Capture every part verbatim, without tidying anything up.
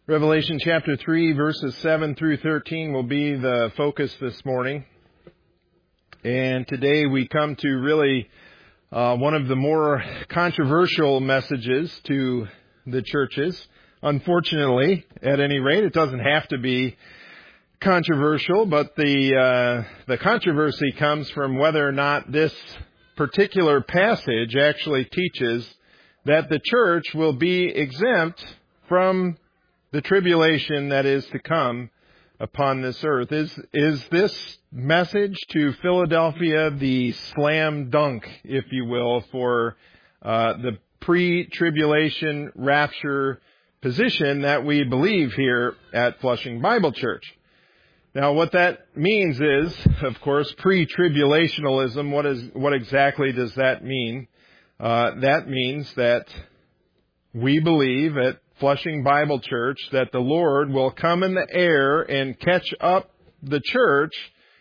Revelation chapter three, verses seven through thirteen will be the focus this morning. And today we come to really uh, one of the more controversial messages to the churches. Unfortunately, at any rate, it doesn't have to be controversial, but the uh, the controversy comes from whether or not this particular passage actually teaches that the church will be exempt from the tribulation that is to come upon this earth. Is is this message to Philadelphia the slam dunk, if you will, for uh, the pre-tribulation rapture position that we believe here at Flushing Bible Church? Now, what that means is, of course, pre-tribulationalism. What is what exactly does that mean? Uh, that means that we believe at Flushing Bible Church that the Lord will come in the air and catch up the church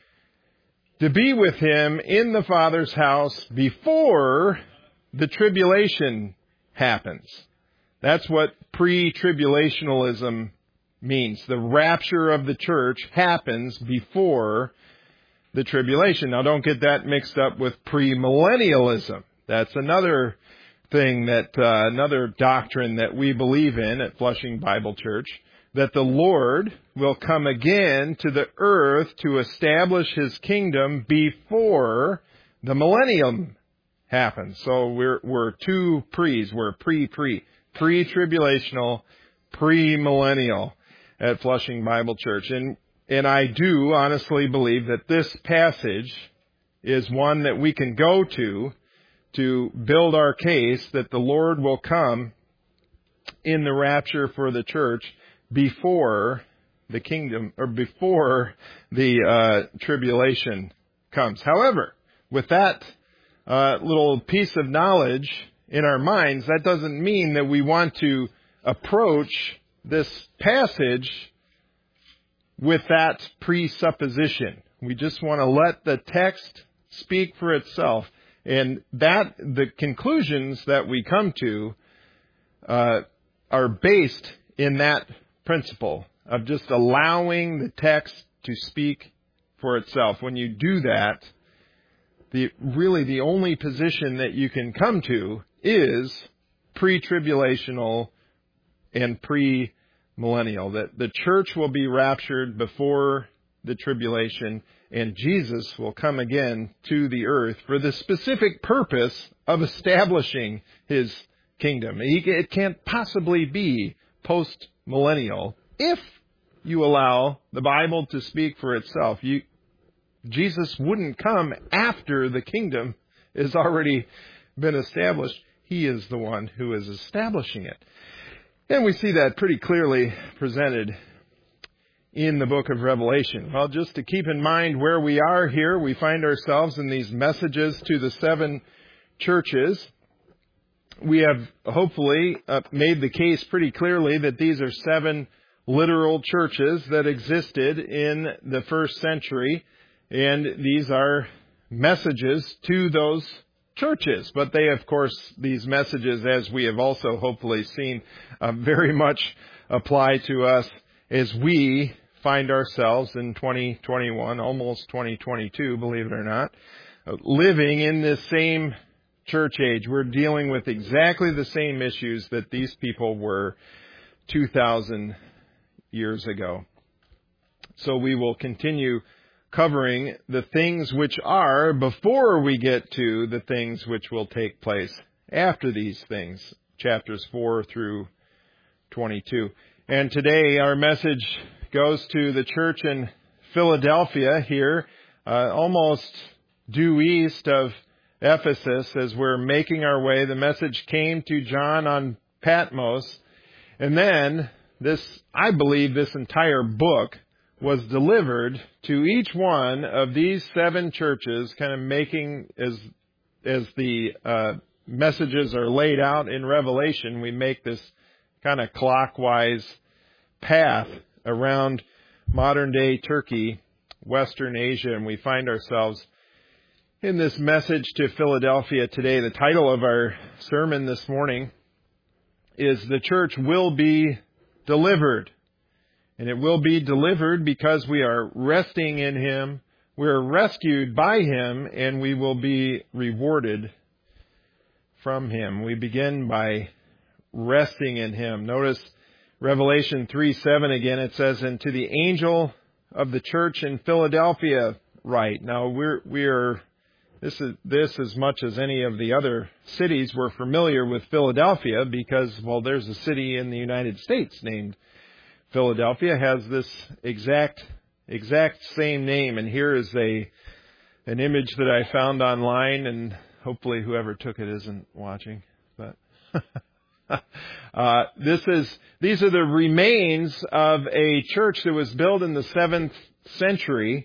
to be with Him in the Father's house before the tribulation happens. That's what pre-tribulationalism means. The rapture of the church happens before the tribulation. Now, don't get that mixed up with premillennialism. That's another thing that, uh, another doctrine that we believe in at Flushing Bible Church, that the Lord will come again to the earth to establish His kingdom before the millennium happens. So we're, we're two pre's. We're pre-pre. Pre-tribulational, pre-millennial at Flushing Bible Church. And, and I do honestly believe that this passage is one that we can go to to build our case that the Lord will come in the rapture for the church before the kingdom, or before the uh, tribulation comes. However, with that uh, little piece of knowledge in our minds, that doesn't mean that we want to approach this passage with that presupposition. We just want to let the text speak for itself. And that, the conclusions that we come to, uh, are based in that principle of just allowing the text to speak for itself. When you do that, the, really the only position that you can come to is pre-tribulational and pre-millennial. That the church will be raptured before the tribulation, and Jesus will come again to the earth for the specific purpose of establishing His kingdom. He, it can't possibly be post-millennial if you allow the Bible to speak for itself. You, Jesus wouldn't come after the kingdom has already been established. He is the one who is establishing it. And we see that pretty clearly presented in the book of Revelation. Well, just to keep in mind where we are here, we find ourselves in these messages to the seven churches. We have hopefully uh, made the case pretty clearly that these are seven literal churches that existed in the first century, and these are messages to those churches. But they, of course, these messages, as we have also hopefully seen, uh, very much apply to us as we find ourselves in twenty twenty-one, almost twenty twenty-two, believe it or not, living in this same church age. We're dealing with exactly the same issues that these people were two thousand years ago. So we will continue covering the things which are before we get to the things which will take place after these things, chapters four through twenty-two. And today our message goes to the church in Philadelphia here, uh, almost due east of Ephesus as we're making our way. The message came to John on Patmos. And then this, I believe this entire book was delivered to each one of these seven churches, kind of making, as, as the uh, messages are laid out in Revelation, we make this kind of clockwise path around modern-day Turkey, Western Asia, and we find ourselves in this message to Philadelphia today. The title of our sermon this morning is "The Church Will Be delivered. And it will be delivered because we are resting in Him. We're rescued by Him, and we will be rewarded from Him. We begin by resting in Him. Notice Revelation three seven again. It says, "And to the angel of the church in Philadelphia write." Now we're we are this is this as much as any of the other cities, we're familiar with Philadelphia because, well, there's a city in the United States named Philadelphia, has this exact exact same name. And here is a an image that I found online, and hopefully whoever took it isn't watching. But uh, this is these are the remains of a church that was built in the seventh century.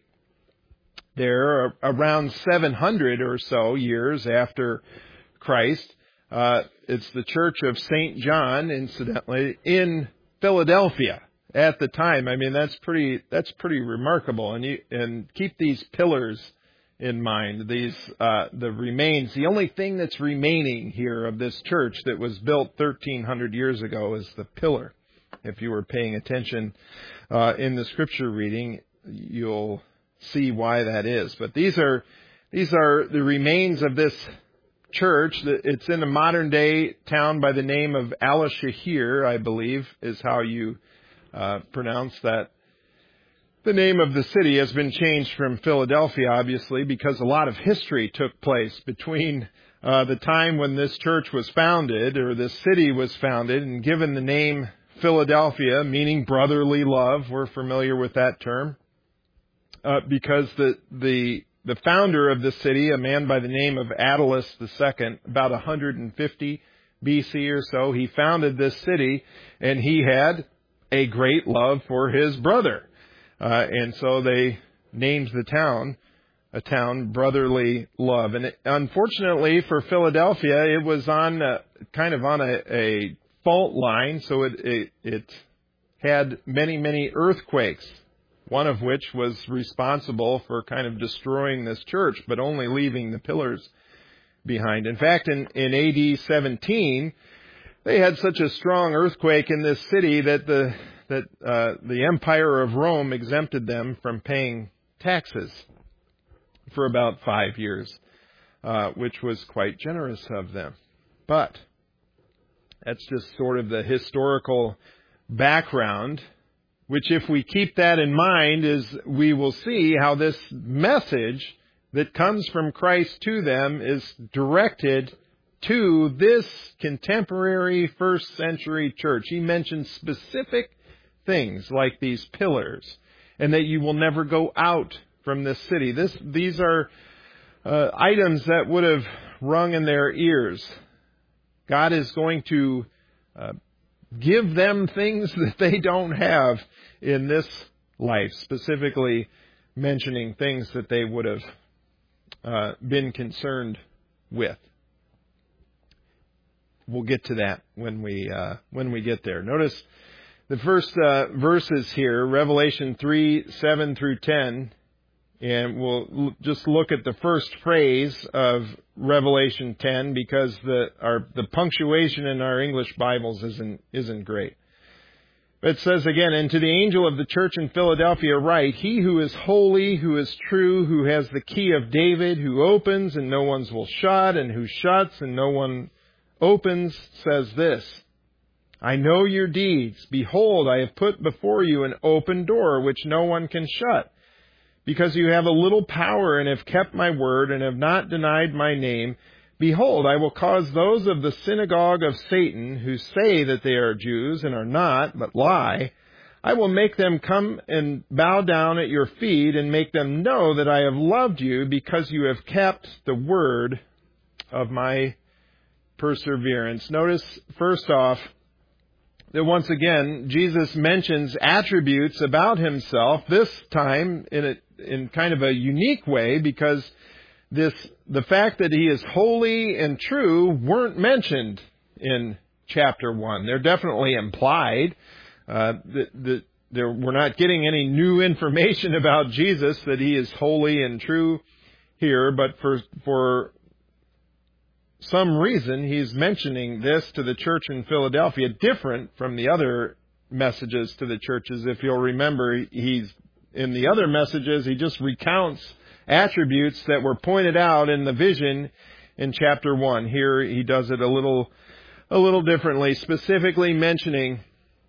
There, around seven hundred or so years after Christ. Uh, it's the Church of Saint John, incidentally, in Philadelphia at the time. I mean, that's pretty that's pretty remarkable. And you, and keep these pillars in mind. These uh, the remains. The only thing that's remaining here of this church that was built thirteen hundred years ago is the pillar. If you were paying attention uh, in the scripture reading, you'll see why that is. But these are these are the remains of this church. It's in a modern day town by the name of Al-Shahir, I believe, is how you uh, pronounce that. The name of the city has been changed from Philadelphia, obviously, because a lot of history took place between uh, the time when this church was founded, or this city was founded, and given the name Philadelphia, meaning brotherly love. We're familiar with that term. Uh, because the, the the founder of the city, a man by the name of Attalus the Second, about one hundred fifty B C or so, he founded this city, and he had a great love for his brother. Uh, and so they named the town a town brotherly love. And it, unfortunately for Philadelphia, it was on a, kind of on a, a fault line, so it, it, it had many, many earthquakes. One of which was responsible for kind of destroying this church, but only leaving the pillars behind. In fact, in, in A D seventeen, they had such a strong earthquake in this city that the that uh, the Empire of Rome exempted them from paying taxes for about five years, uh, which was quite generous of them. But that's just sort of the historical background, which, if we keep that in mind, is we will see how this message that comes from Christ to them is directed to this contemporary first century church. He mentions specific things like these pillars, and that you will never go out from this city. This, these are uh, items that would have rung in their ears. God is going to uh, give them things that they don't have in this life, specifically mentioning things that they would have uh, been concerned with. We'll get to that when we uh, when we get there. Notice the first uh, verses here, Revelation three, seven through ten, and we'll l- just look at the first phrase of Revelation ten, because the our the punctuation in our English Bibles isn't isn't great. It says again, "And to the angel of the church in Philadelphia write, He who is holy, who is true, who has the key of David, who opens and no one will shut, and who shuts and no one opens, says this, I know your deeds. Behold, I have put before you an open door, which no one can shut. Because you have a little power and have kept my word and have not denied my name, behold, I will cause those of the synagogue of Satan, who say that they are Jews and are not, but lie, I will make them come and bow down at your feet and make them know that I have loved you because you have kept the word of my perseverance." Notice, first off, that once again, Jesus mentions attributes about himself, this time in a, in kind of a unique way, because this the fact that he is holy and true weren't mentioned in chapter one. They're definitely implied. Uh, that, that there, we're not getting any new information about Jesus, that he is holy and true here, but for for some reason he's mentioning this to the church in Philadelphia, different from the other messages to the churches. If you'll remember, he's in the other messages, he just recounts attributes that were pointed out in the vision in chapter one. Here he does it a little, a little differently, specifically mentioning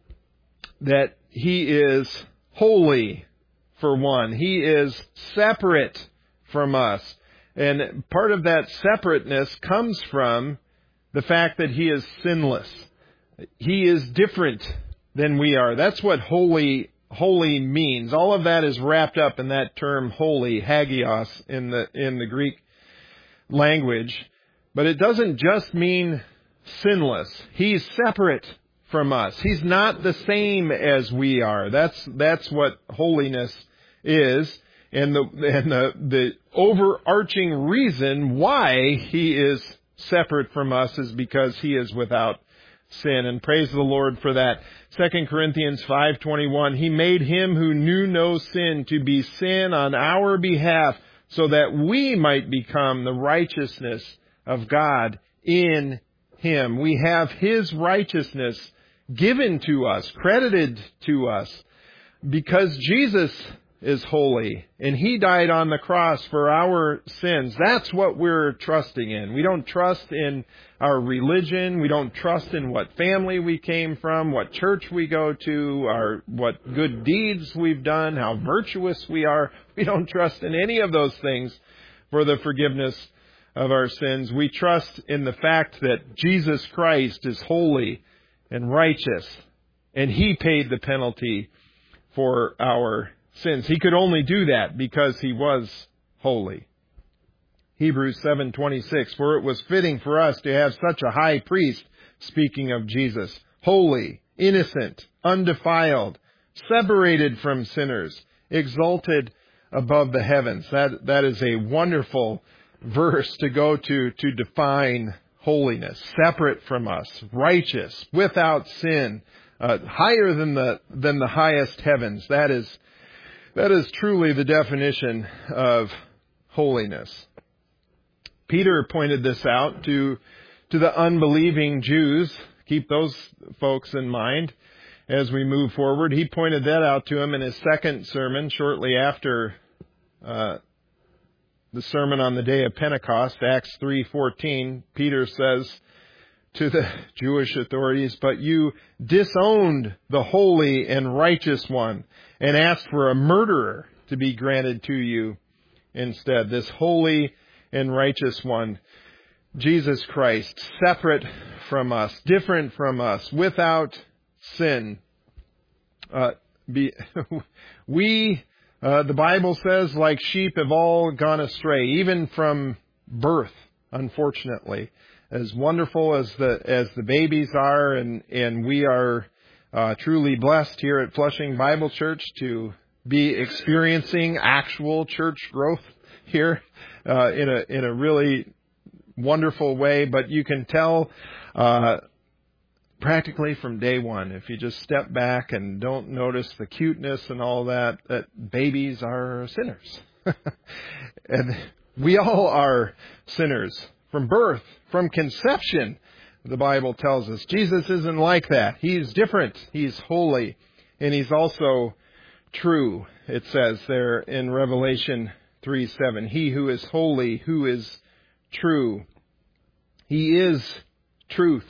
that he is holy, for one. He is separate from us. And part of that separateness comes from the fact that he is sinless. He is different than we are. That's what holy holy means. All of that is wrapped up in that term holy, hagios, in the in the Greek language. But it doesn't just mean sinless. He's separate from us. He's not the same as we are. That's that's what holiness is. And the and the, the overarching reason why he is separate from us is because he is without sin. And praise the Lord for that. Second Corinthians five twenty-one, he made him who knew no sin to be sin on our behalf, so that we might become the righteousness of God in him. We have his righteousness given to us, credited to us, because Jesus is holy, and he died on the cross for our sins. That's what we're trusting in. We don't trust in our religion. We don't trust in what family we came from, what church we go to, our what good deeds we've done, how virtuous we are. We don't trust in any of those things for the forgiveness of our sins. We trust in the fact that Jesus Christ is holy and righteous, and he paid the penalty for our sins. He could only do that because he was holy. Hebrews seven twenty-six, for it was fitting for us to have such a high priest, speaking of Jesus, holy, innocent, undefiled, separated from sinners, exalted above the heavens. That that is a wonderful verse to go to to define holiness, separate from us, righteous, without sin, uh, higher than the than the highest heavens. That is That is truly the definition of holiness. Peter pointed this out to, to the unbelieving Jews. Keep those folks in mind as we move forward. He pointed that out to them in his second sermon shortly after uh, the sermon on the day of Pentecost, Acts three fourteen. Peter says to the Jewish authorities, but you disowned the holy and righteous one and asked for a murderer to be granted to you instead. This holy and righteous one, Jesus Christ, separate from us, different from us, without sin. Uh, be, we, uh, the Bible says, like sheep have all gone astray, even from birth, unfortunately. As wonderful as the as the babies are, and, and we are uh, truly blessed here at Flushing Bible Church to be experiencing actual church growth here uh, in a in a really wonderful way. But you can tell uh, practically from day one, if you just step back and don't notice the cuteness and all that, that babies are sinners, and we all are sinners. From birth, from conception, the Bible tells us. Jesus isn't like that. He's different. He's holy. And he's also true, it says there in Revelation three seven. He who is holy, who is true. He is truth.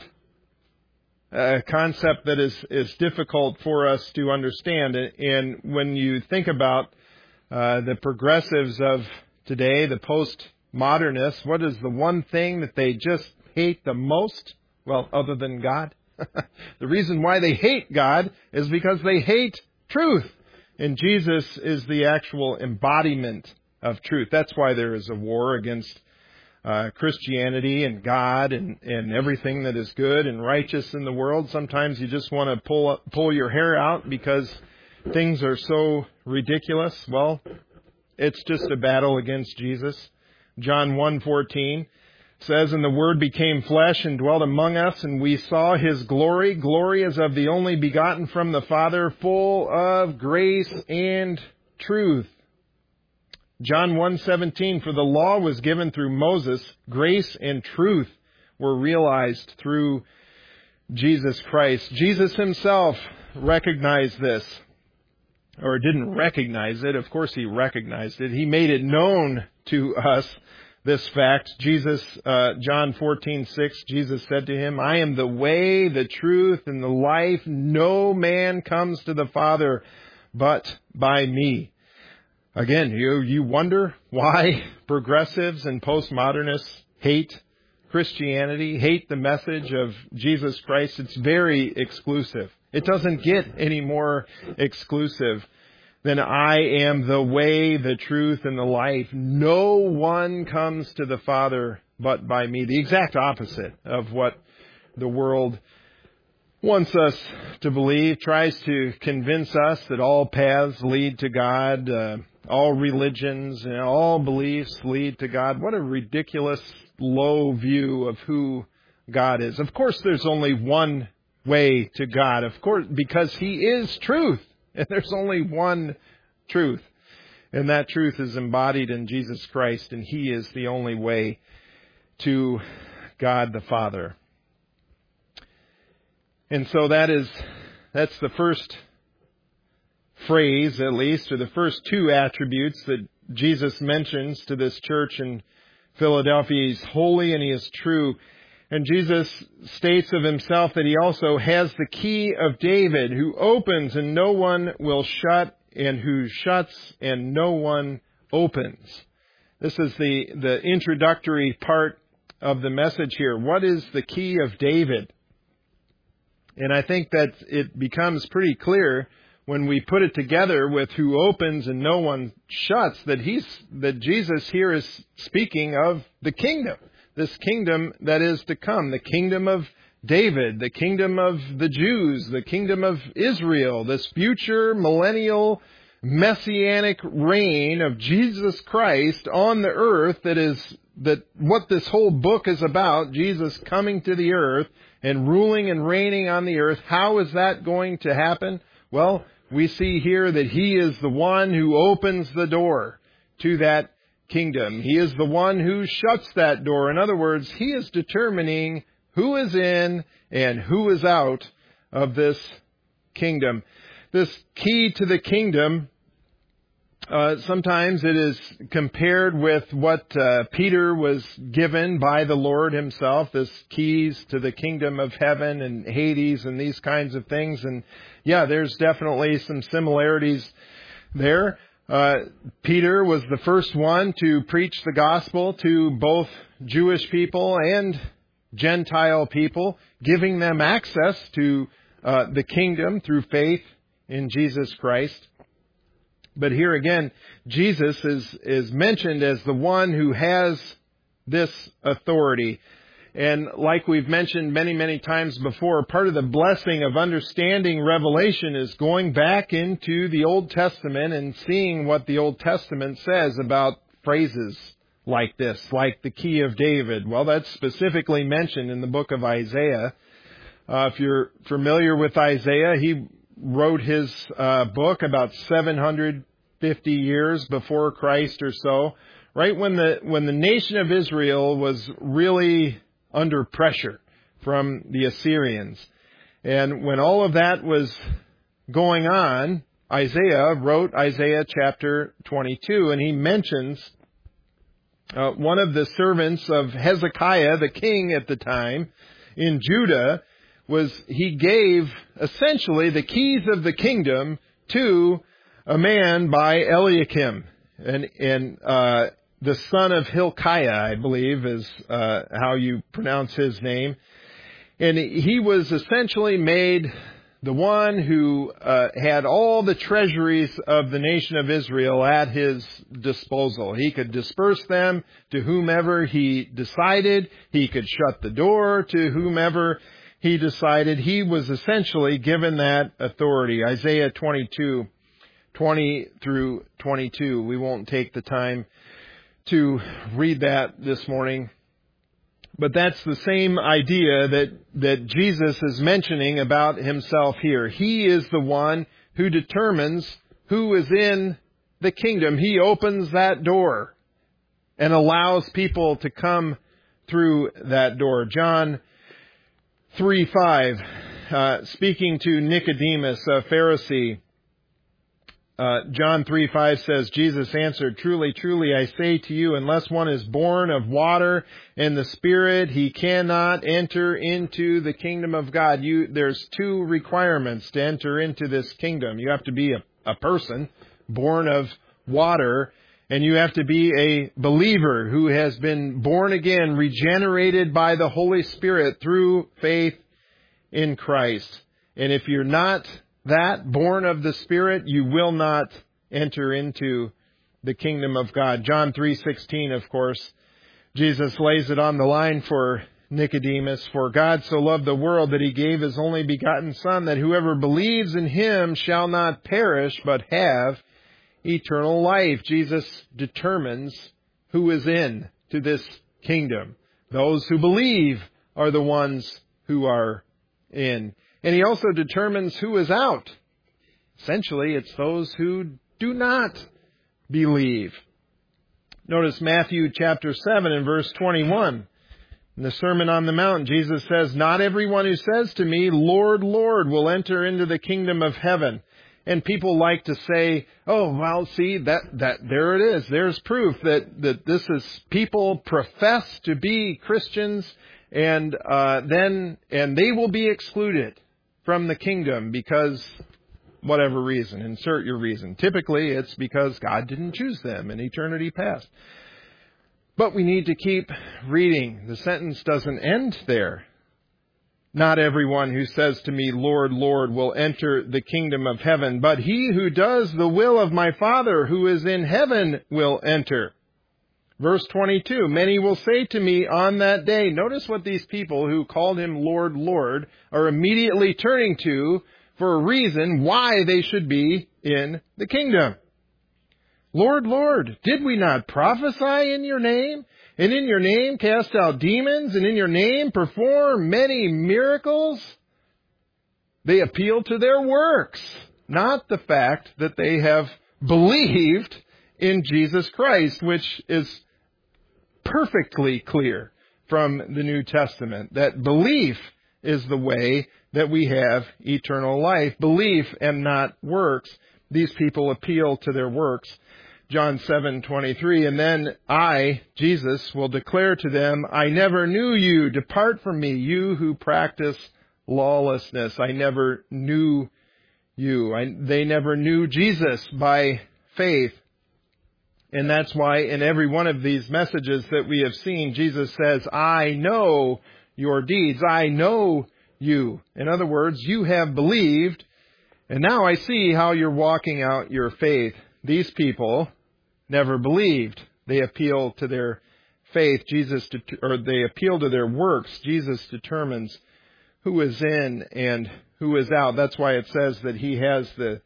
A concept that is, is difficult for us to understand. And when you think about uh, the progressives of today, the post modernists, what is the one thing that they just hate the most? Well, other than God. The reason why they hate God is because they hate truth. And Jesus is the actual embodiment of truth. That's why there is a war against uh, Christianity and God and, and everything that is good and righteous in the world. Sometimes you just want to pull up, pull your hair out because things are so ridiculous. Well, it's just a battle against Jesus. John one fourteen says, and the Word became flesh and dwelt among us, and we saw His glory. Glory as of the only begotten from the Father, full of grace and truth. John one seventeen, for the law was given through Moses, grace and truth were realized through Jesus Christ. Jesus Himself, recognized this, or didn't recognize it. Of course he recognized it. He made it known to us, this fact. Jesus, uh, John fourteen six, Jesus said to him, I am the way, the truth, and the life. No man comes to the Father but by me. Again, you, you wonder why progressives and postmodernists hate Christianity, hate the message of Jesus Christ. It's very exclusive. It doesn't get any more exclusive than I am the way, the truth, and the life. No one comes to the Father but by me. The exact opposite of what the world wants us to believe, tries to convince us that all paths lead to God, uh, all religions and all beliefs lead to God. What a ridiculous, low view of who God is. Of course, there's only one way to God, of course, because He is truth. And there's only one truth. And that truth is embodied in Jesus Christ, and He is the only way to God the Father. And so that is, that's the first phrase, at least, or the first two attributes that Jesus mentions to this church in Philadelphia. He's holy and He is true. And Jesus states of Himself that He also has the key of David, who opens and no one will shut, and who shuts and no one opens. This is the, the introductory part of the message here. What is the key of David? And I think that it becomes pretty clear when we put it together with who opens and no one shuts, that he's, that Jesus here is speaking of the kingdom. This kingdom that is to come, the kingdom of David, the kingdom of the Jews, the kingdom of Israel, this future millennial messianic reign of Jesus Christ on the earth, that is that what this whole book is about, Jesus coming to the earth and ruling and reigning on the earth. How is that going to happen? Well, we see here that He is the one who opens the door to that kingdom. He is the one who shuts that door. In other words, He is determining who is in and who is out of this kingdom. This key to the kingdom, uh, sometimes it is compared with what uh, Peter was given by the Lord Himself, this keys to the kingdom of heaven and Hades and these kinds of things. And yeah, there's definitely some similarities there. Uh, Peter was the first one to preach the gospel to both Jewish people and Gentile people, giving them access to uh, the kingdom through faith in Jesus Christ. But here again, Jesus is, is mentioned as the one who has this authority. And like we've mentioned many, many times before, part of the blessing of understanding Revelation is going back into the Old Testament and seeing what the Old Testament says about phrases like this, like the key of David. Well, that's specifically mentioned in the book of Isaiah. Uh, if you're familiar with Isaiah, he wrote his uh, book about seven hundred fifty years before Christ or so, right when the when the nation of Israel was really under pressure from the Assyrians. And when all of that was going on, Isaiah wrote Isaiah chapter twenty-two, and he mentions uh, one of the servants of Hezekiah, the king at the time in Judah, was he gave essentially the keys of the kingdom to a man by Eliakim, and and uh, the son of Hilkiah, I believe, is uh, how you pronounce his name. And he was essentially made the one who uh, had all the treasuries of the nation of Israel at his disposal. He could disperse them to whomever he decided. He could shut the door to whomever he decided. He was essentially given that authority. Isaiah twenty-two, twenty through twenty-two. We won't take the time to read that this morning. But that's the same idea that, that Jesus is mentioning about Himself here. He is the one who determines who is in the kingdom. He opens that door and allows people to come through that door. John three five uh, speaking to Nicodemus, a Pharisee, uh, John three five says, Jesus answered, "Truly, truly, I say to you, unless one is born of water and the Spirit, he cannot enter into the kingdom of God." You, there's two requirements to enter into this kingdom. You have to be a, a person born of water, and you have to be a believer who has been born again, regenerated by the Holy Spirit through faith in Christ. And if you're not that, born of the Spirit, you will not enter into the kingdom of God. John three sixteen, of course, Jesus lays it on the line for Nicodemus. "For God so loved the world that he gave his only begotten Son, that whoever believes in him shall not perish, but have eternal life." Jesus determines who is in to this kingdom. Those who believe are the ones who are in. And he also determines who is out. Essentially, it's those who do not believe. Notice Matthew chapter seven and verse twenty-one. In the Sermon on the Mount, Jesus says, "Not everyone who says to me, 'Lord, Lord,' will enter into the kingdom of heaven." And people like to say, "Oh, well, see, that, that, there it is. There's proof that, that this is people profess to be Christians, and, uh, then, and they will be excluded from the kingdom because whatever reason, insert your reason. Typically, it's because God didn't choose them in eternity past." But we need to keep reading. The sentence doesn't end there. "Not everyone who says to me, 'Lord, Lord,' will enter the kingdom of heaven, but he who does the will of my Father who is in heaven will enter." Verse twenty-two, "Many will say to me on that day," notice what these people who called him Lord, Lord are immediately turning to for a reason why they should be in the kingdom. "Lord, Lord, did we not prophesy in your name? And in your name cast out demons? And in your name perform many miracles?" They appeal to their works, not the fact that they have believed in Jesus Christ, which is perfectly clear from the New Testament, that belief is the way that we have eternal life. Belief and not works. These people appeal to their works. John seven twenty-three, "And then I, Jesus, will declare to them, 'I never knew you. Depart from me, you who practice lawlessness.'" I never knew you. I, they never knew Jesus by faith. And that's why in every one of these messages that we have seen, Jesus says, "I know your deeds. I know you." In other words, you have believed, and now I see how you're walking out your faith. These people never believed. They appeal to their faith. Jesus, or they appeal to their works. Jesus determines who is in and who is out. That's why it says that he has the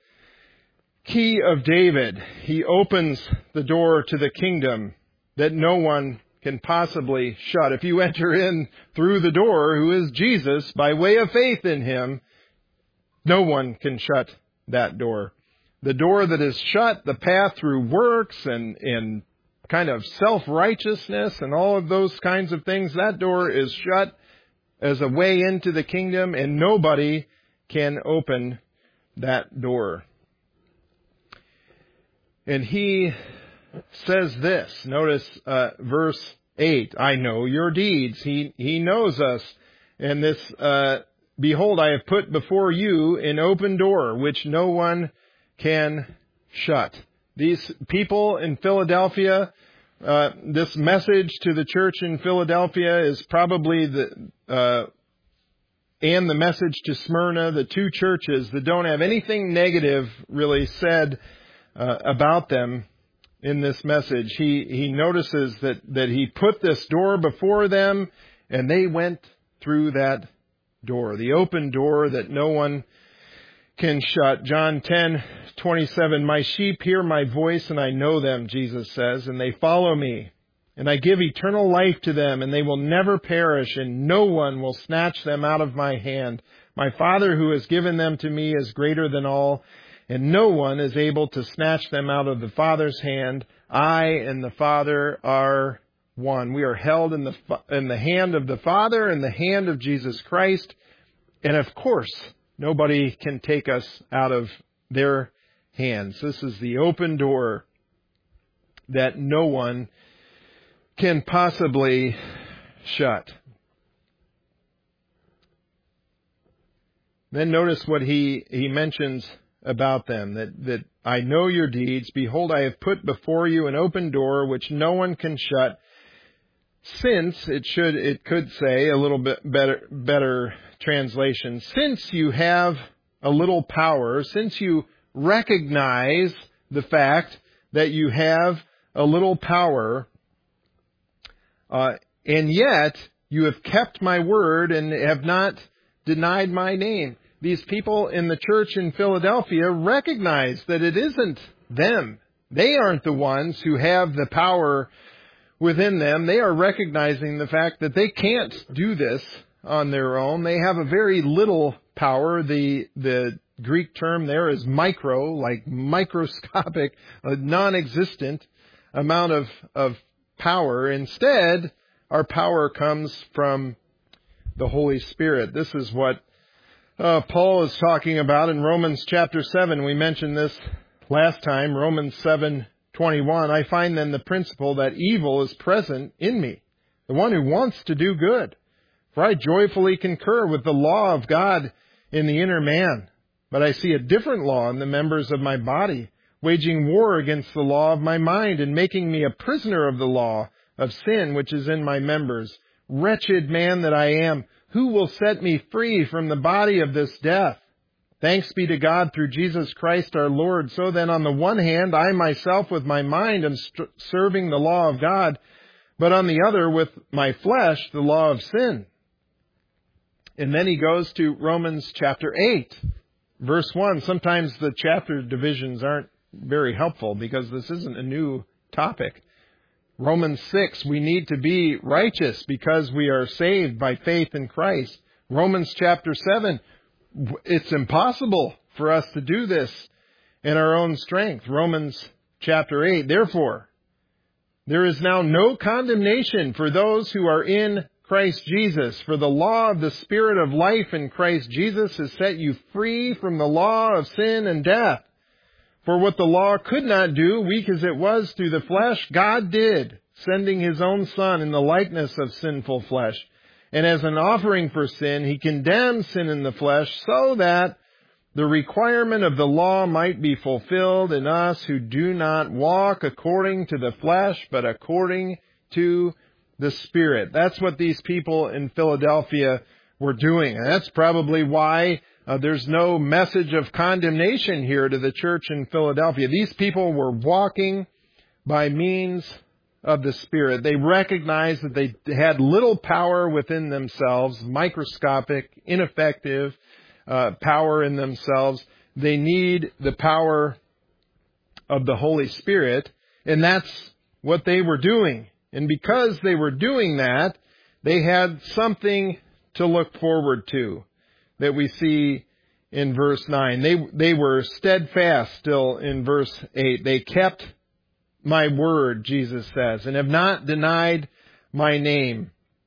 key of David. He opens the door to the kingdom that no one can possibly shut. If you enter in through the door, who is Jesus, by way of faith in him, no one can shut that door. The door that is shut, the path through works and, and kind of self-righteousness and all of those kinds of things, that door is shut as a way into the kingdom, and nobody can open that door. And he says this, notice uh, verse eight, "I know your deeds." He he knows us. And this, uh, "Behold, I have put before you an open door, which no one can shut." These people in Philadelphia, uh, this message to the church in Philadelphia is probably the, uh, and the message to Smyrna, the two churches that don't have anything negative really said uh, about them in this message. He, he notices that, that he put this door before them, and they went through that door, the open door that no one can shut. John ten twenty-seven, "My sheep hear my voice, and I know them," Jesus says, "and they follow me. And I give eternal life to them, and they will never perish, and no one will snatch them out of my hand. My Father who has given them to me is greater than all, and no one is able to snatch them out of the Father's hand. I and the Father are one." We are held in the in the hand of the Father, in the hand of Jesus Christ. And of course, nobody can take us out of their hands. This is the open door that no one can possibly shut. Then notice what he, he mentions about them, that, that I know your deeds. Behold, I have put before you an open door which no one can shut. Since, it should, it could say a little bit better, better translation, since you have a little power, since you recognize the fact that you have a little power, uh, and yet you have kept my word and have not denied my name. These people in the church in Philadelphia recognize that it isn't them. They aren't the ones who have the power within them. They are recognizing the fact that they can't do this on their own. They have a very little power. The, the Greek term there is micro, like microscopic, a non-existent amount of, of power. Instead, our power comes from the Holy Spirit. This is what uh, Paul is talking about in Romans chapter seven. We mentioned this last time, Romans seven twenty-one. I find then the principle that evil is present in me, the one who wants to do good. For I joyfully concur with the law of God in the inner man. But I see a different law in the members of my body, waging war against the law of my mind and making me a prisoner of the law of sin which is in my members. Wretched man that I am, who will set me free from the body of this death? Thanks be to God through Jesus Christ our Lord. So then on the one hand, I myself with my mind am st- serving the law of God, but on the other with my flesh, the law of sin. And then he goes to Romans chapter eight, verse one. Sometimes the chapter divisions aren't very helpful because this isn't a new topic. Romans six, we need to be righteous because we are saved by faith in Christ. Romans chapter seven, it's impossible for us to do this in our own strength. Romans chapter eight, therefore, there is now no condemnation for those who are in Christ Jesus. For the law of the Spirit of life in Christ Jesus has set you free from the law of sin and death. For what the law could not do, weak as it was through the flesh, God did, sending His own Son in the likeness of sinful flesh. And as an offering for sin, He condemned sin in the flesh so that the requirement of the law might be fulfilled in us who do not walk according to the flesh, but according to the Spirit. That's what these people in Philadelphia were doing. And that's probably why uh, there's no message of condemnation here to the church in Philadelphia. These people were walking by means of the Spirit. They recognized that they had little power within themselves, microscopic, ineffective uh, power in themselves. They need the power of the Holy Spirit, and that's what they were doing. And because they were doing that, they had something to look forward to that we see in verse nine. They, they were steadfast still in verse eight. They kept my word, Jesus says, and have not denied my name.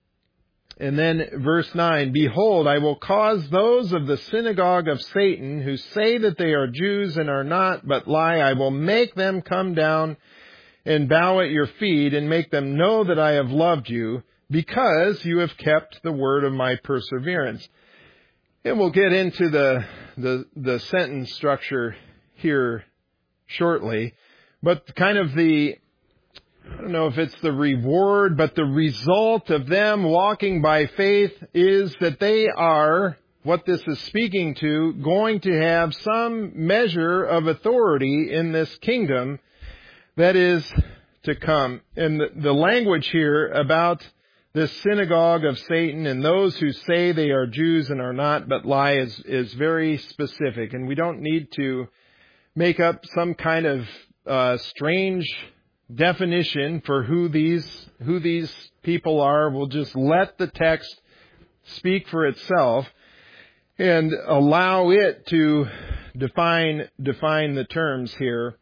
And then verse nine, behold, I will cause those of the synagogue of Satan who say that they are Jews and are not, but lie, I will make them come down and bow at your feet and make them know that I have loved you because you have kept the word of my perseverance. And we'll get into the, the, the sentence structure here shortly. But kind of the, I don't know if it's the reward, but the result of them walking by faith is that they are, what this is speaking to, going to have some measure of authority in this kingdom that is to come. And the, the language here about this synagogue of Satan and those who say they are Jews and are not but lie is, is very specific. And we don't need to make up some kind of uh, strange definition for who these who these people are. We'll just let the text speak for itself and allow it to define define the terms here.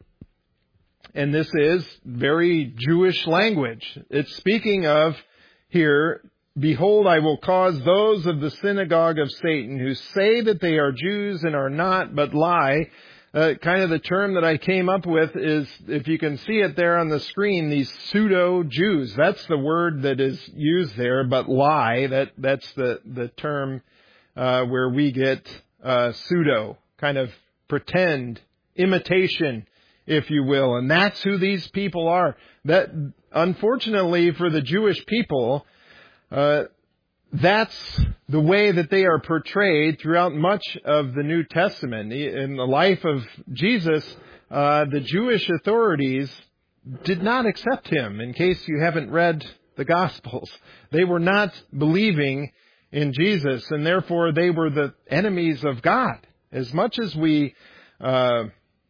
And this is very Jewish language. It's speaking of here Behold, I will cause those of the synagogue of Satan who say that they are Jews and are not, but lie. Uh, kind of the term that I came up with is, if you can see it there on the screen, these pseudo-Jews. That's the word that is used there, but lie, that, that's the, the term uh, where we get uh, pseudo, kind of pretend, imitation, if you will. And that's who these people are. That, unfortunately for the Jewish people, uh, that's the way that they are portrayed throughout much of the New Testament. In the life of Jesus, uh, the Jewish authorities did not accept him. In case you haven't read the Gospels, they were not believing in Jesus, and therefore they were the enemies of God. As much as we uh,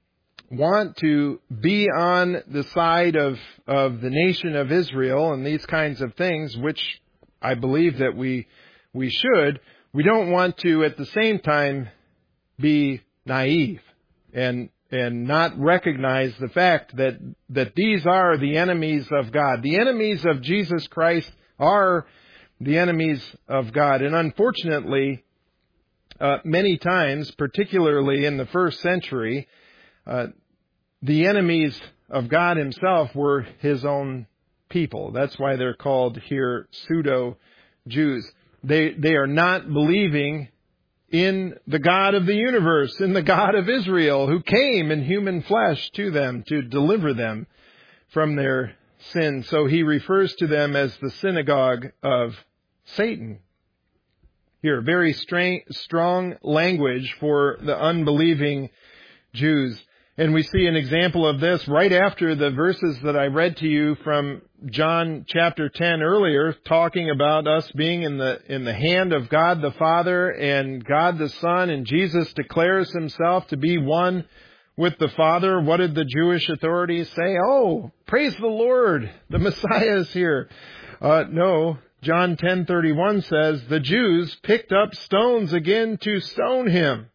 want to be on the side of, of the nation of Israel and these kinds of things, which I believe that we we should, we don't want to at the same time be naive and and not recognize the fact that that these are the enemies of God. The enemies of Jesus Christ are the enemies of God. And unfortunately, uh, many times, particularly in the first century, uh, the enemies of God himself were his own people. That's why they're called here pseudo-Jews. They, they are not believing in the God of the universe, in the God of Israel, who came in human flesh to them to deliver them from their sins. So he refers to them as the synagogue of Satan. Here, very strong language for the unbelieving Jews. And we see an example of this right after the verses that I read to you from John chapter ten earlier, talking about us being in the in the hand of God the Father and God the Son, and Jesus declares himself to be one with the Father. What did the Jewish authorities say? Oh, praise the Lord, the Messiah is here. Uh, no, John ten thirty-one says, the Jews picked up stones again to stone him.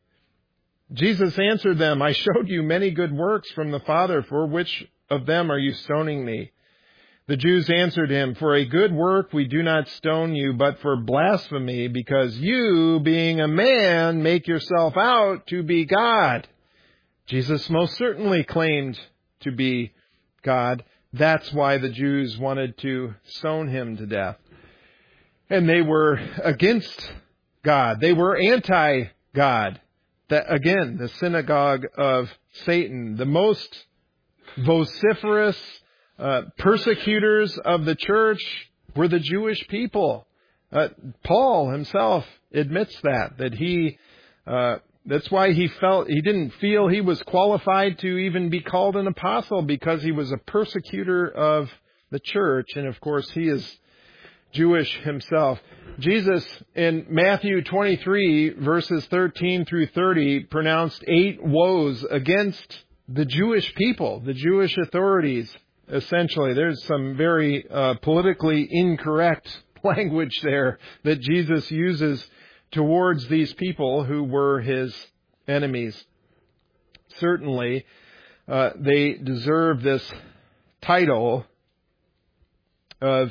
Jesus answered them, I showed you many good works from the Father. For which of them are you stoning me? The Jews answered him, for a good work we do not stone you, but for blasphemy, because you, being a man, make yourself out to be God. Jesus most certainly claimed to be God. That's why the Jews wanted to stone him to death. And they were against God. They were anti-God. That, again, the synagogue of Satan, the most vociferous uh, persecutors of the church were the Jewish people. Uh, Paul himself admits that, that he, uh, that's why he felt, he didn't feel he was qualified to even be called an apostle, because he was a persecutor of the church. And of course, he is Jewish himself. Jesus in Matthew twenty-three verses thirteen through thirty pronounced eight woes against the Jewish people, the Jewish authorities. Essentially, there's some very uh, politically incorrect language there that Jesus uses towards these people who were his enemies. Certainly, uh, they deserve this title of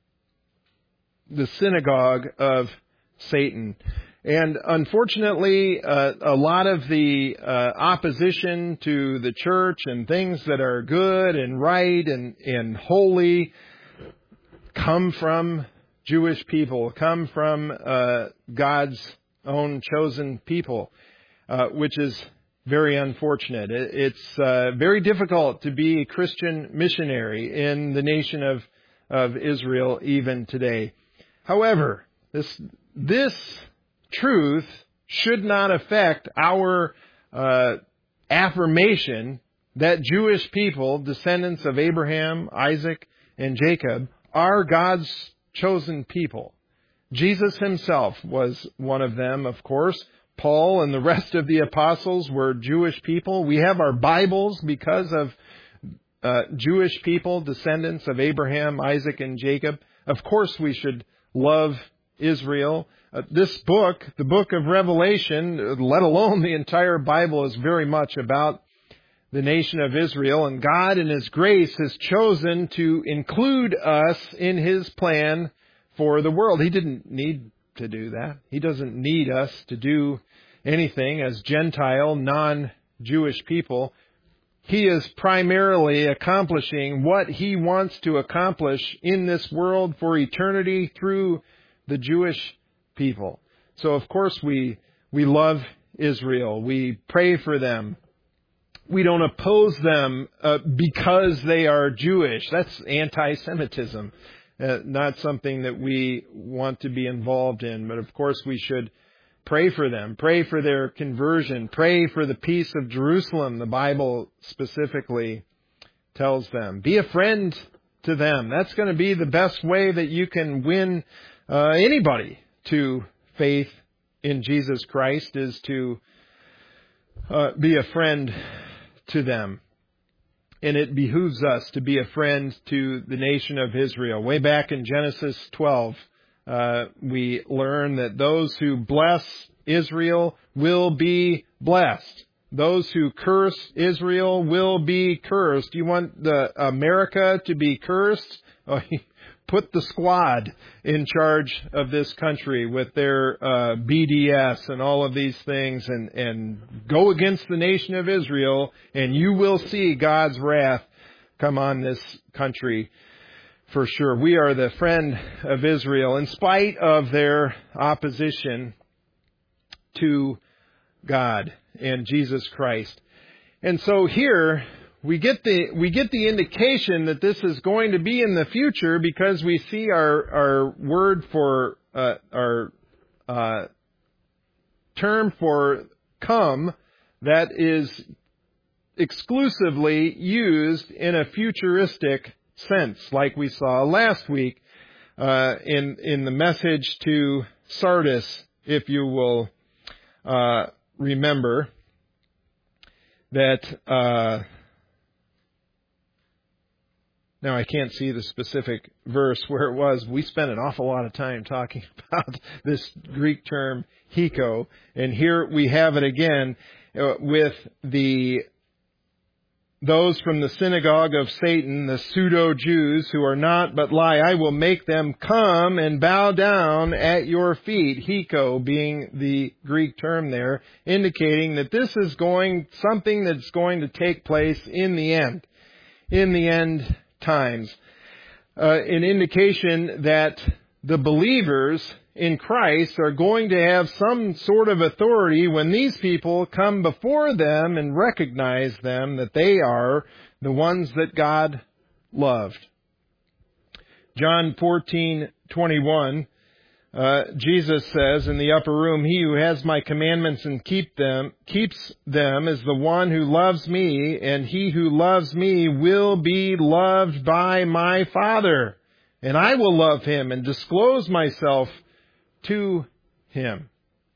the synagogue of Satan. And unfortunately, uh, a lot of the uh, opposition to the church and things that are good and right and, and holy come from Jewish people, come from uh, God's own chosen people, uh, which is very unfortunate. It, it's uh, very difficult to be a Christian missionary in the nation of, of Israel even today. However, this this truth should not affect our uh, affirmation that Jewish people, descendants of Abraham, Isaac, and Jacob, are God's chosen people. Jesus himself was one of them, of course. Paul and the rest of the apostles were Jewish people. We have our Bibles because of uh, Jewish people, descendants of Abraham, Isaac, and Jacob. Of course, we should love Israel. Uh, this book, the book of Revelation, let alone the entire Bible, is very much about the nation of Israel. And God in His grace has chosen to include us in His plan for the world. He didn't need to do that. He doesn't need us to do anything as Gentile, non-Jewish people. He is primarily accomplishing what He wants to accomplish in this world for eternity through the Jewish people. So of course we we love Israel. We pray for them. We don't oppose them uh, because they are Jewish. That's anti-Semitism. Uh, not something that we want to be involved in. But of course we should pray for them. Pray for their conversion. Pray for the peace of Jerusalem. The Bible specifically tells them. Be a friend to them. That's going to be the best way that you can win uh, anybody to faith in Jesus Christ, is to uh, be a friend to them. And it behooves us to be a friend to the nation of Israel. Way back in Genesis twelve, Uh, we learn that those who bless Israel will be blessed. Those who curse Israel will be cursed. You want the America to be cursed? Oh, put the squad in charge of this country with their uh, B D S and all of these things, and, and go against the nation of Israel, and you will see God's wrath come on this country. For sure. We are the friend of Israel in spite of their opposition to God and Jesus Christ. And so here we get the we get the indication that this is going to be in the future, because we see our our word for uh, our uh, term for come that is exclusively used in a futuristic sense, like we saw last week uh, in in the message to Sardis, if you will uh, remember that. Uh, now I can't see the specific verse where it was. We spent an awful lot of time talking about this Greek term hiko, and here we have it again uh, with the those from the synagogue of Satan, the pseudo-Jews who are not but lie. I will make them come and bow down at your feet. Hiko being the Greek term there, indicating that this is going, something that's going to take place in the end, in the end times. Uh, an indication that the believers in Christ are going to have some sort of authority when these people come before them and recognize them, that they are the ones that God loved. John fourteen twenty-one, uh, Jesus says in the upper room, "He who has my commandments and keep them, keeps them is the one who loves me, and he who loves me will be loved by my Father. And I will love him and disclose myself to him."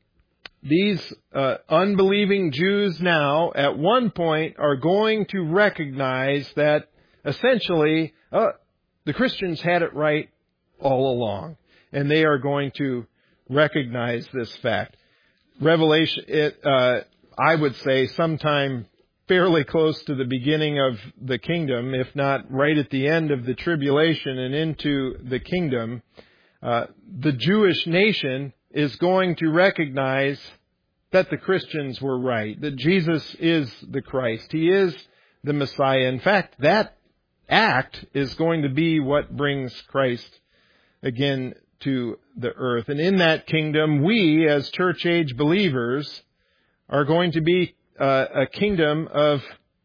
These uh, unbelieving Jews now, at one point, are going to recognize that essentially uh, the Christians had it right all along. And they are going to recognize this fact. Revelation, it, uh, I would say, sometime fairly close to the beginning of the kingdom, if not right at the end of the tribulation and into the kingdom, uh, the Jewish nation is going to recognize that the Christians were right, that Jesus is the Christ. He is the Messiah. In fact, that act is going to be what brings Christ again to the earth. And in that kingdom, we as church age believers are going to be uh, a kingdom of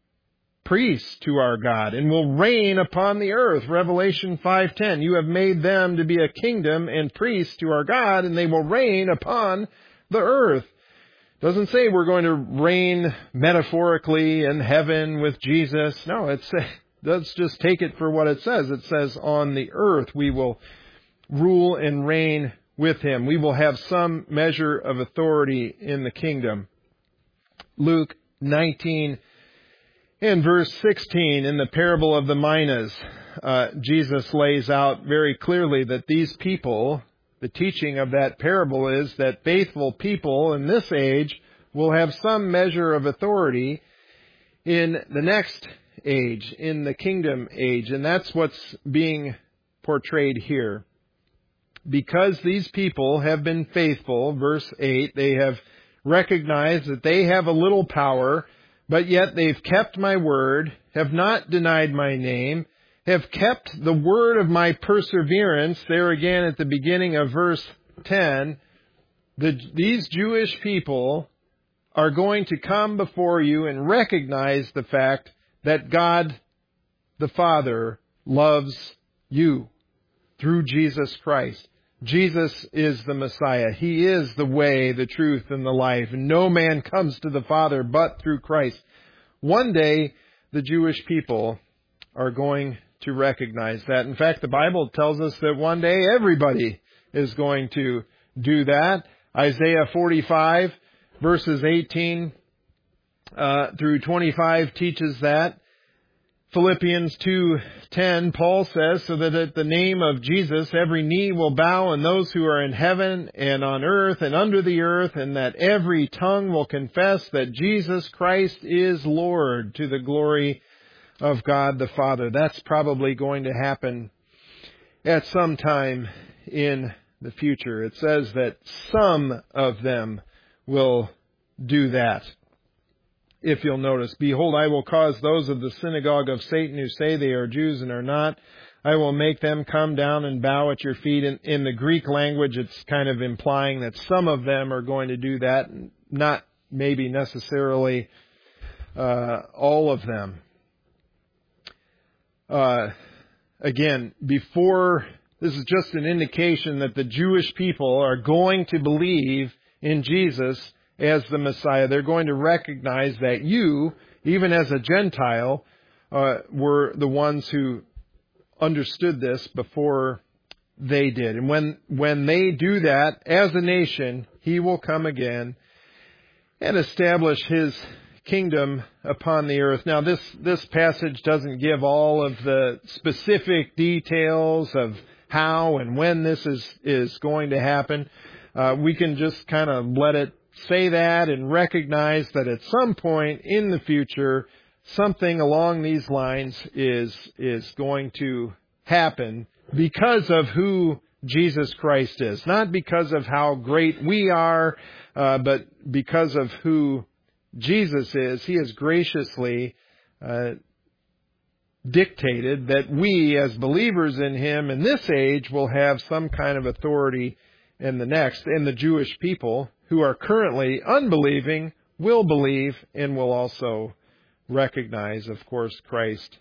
priests to our God, and will reign upon the earth. Revelation five ten, "You have made them to be a kingdom and priests to our God, and they will reign upon the earth." Doesn't say we're going to reign metaphorically in heaven with Jesus. No, it's let's just take it for what it says. It says on the earth we will rule and reign with him. We will have some measure of authority in the kingdom. Luke nineteen and verse sixteen, in the parable of the minas, uh, Jesus lays out very clearly that these people, the teaching of that parable is that faithful people in this age will have some measure of authority in the next age, in the kingdom age. And that's what's being portrayed here. because these people have been faithful, verse eight, they have recognized that they have a little power, but yet they've kept my word, have not denied my name, have kept the word of my perseverance. There again at the beginning of verse ten, the, these Jewish people are going to come before you and recognize the fact that God the Father loves you through Jesus Christ. Jesus is the Messiah. He is the way, the truth, and the life. And no man comes to the Father but through Christ. One day, the Jewish people are going to recognize that. In fact, the Bible tells us that one day everybody is going to do that. Isaiah forty-five, verses eighteen uh, through twenty-five teaches that. Philippians two ten, Paul says, so that at the name of Jesus every knee will bow, and those who are in heaven and on earth and under the earth, and that every tongue will confess that Jesus Christ is Lord, to the glory of God the Father. That's probably going to happen at some time in the future. It says that some of them will do that. If you'll notice, behold, I will cause those of the synagogue of Satan who say they are Jews and are not, I will make them come down and bow at your feet. In, in the Greek language, it's kind of implying that some of them are going to do that, not maybe necessarily uh, all of them. Uh, again, before, this is just an indication that the Jewish people are going to believe in Jesus as the Messiah. They're going to recognize that you, even as a Gentile, uh, were the ones who understood this before they did. And when, when they do that, as a nation, He will come again and establish His kingdom upon the earth. Now, this, this passage doesn't give all of the specific details of how and when this is, is going to happen. Uh, we can just kind of let it say that and recognize that at some point in the future, something along these lines is, is going to happen because of who Jesus Christ is. Not because of how great we are, uh, but because of who Jesus is. He has graciously uh, dictated that we, as believers in Him in this age, will have some kind of authority in the next. And the Jewish people who are currently unbelieving will believe and will also recognize, of course, Christ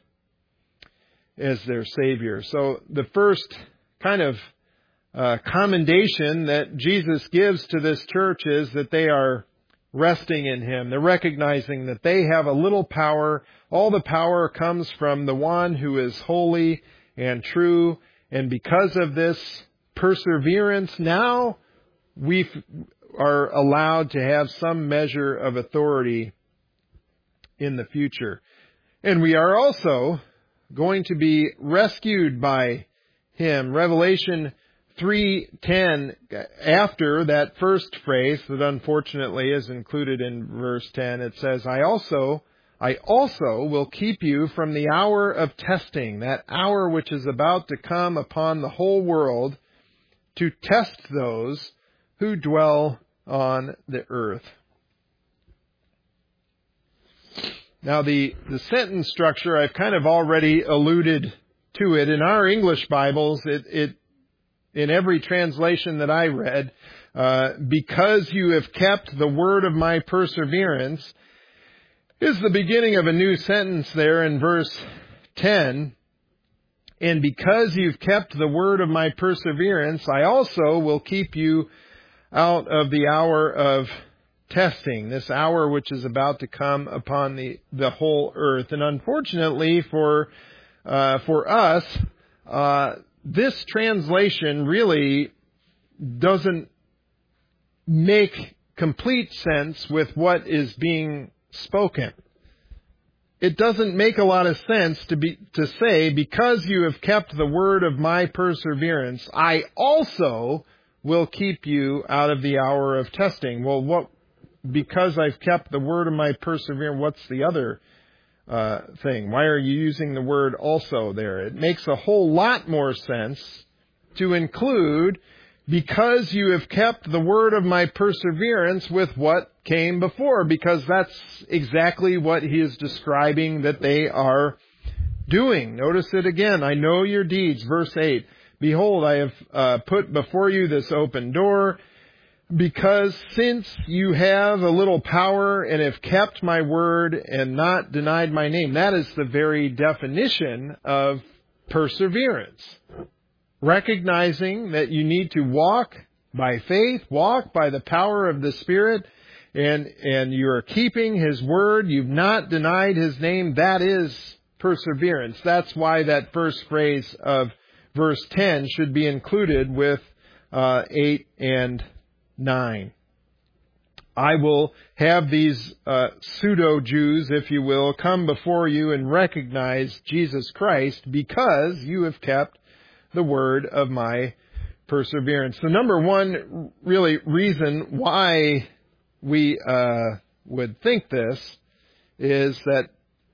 as their Savior. So the first kind of uh, commendation that Jesus gives to this church is that they are resting in Him. They're recognizing that they have a little power. All the power comes from the one who is holy and true. And because of this perseverance, now we are allowed to have some measure of authority in the future. And we are also going to be rescued by Him. Revelation three ten, after that first phrase that unfortunately is included in verse ten, it says, I also, I also will keep you from the hour of testing, that hour which is about to come upon the whole world, to test those who dwell on the earth. Now, the, the sentence structure, I've kind of already alluded to it. In our English Bibles, it, it in every translation that I read, uh, because you have kept the word of my perseverance, is the beginning of a new sentence there in verse ten. And because you've kept the word of my perseverance, I also will keep you out of the hour of testing, this hour which is about to come upon the, the whole earth. And unfortunately for uh, for us, uh, this translation really doesn't make complete sense with what is being spoken. It doesn't make a lot of sense to be to say, because you have kept the word of my perseverance, I also will keep you out of the hour of testing. Well, what? Because I've kept the word of my perseverance, what's the other uh, thing? Why are you using the word also there? It makes a whole lot more sense to include, because you have kept the word of my perseverance, with what came before, because that's exactly what he is describing that they are doing. Notice it again. I know your deeds. Verse eight. Behold, I have uh, put before you this open door, because since you have a little power and have kept my word and not denied my name. That is the very definition of perseverance. Recognizing that you need to walk by faith, walk by the power of the Spirit, and, and you are keeping His word. You've not denied His name. That is perseverance. That's why that first phrase of verse ten should be included with uh, eight and nine. I will have these uh, pseudo-Jews, if you will, come before you and recognize Jesus Christ, because you have kept the word of my perseverance. The number one really reason why we uh, would think this is that,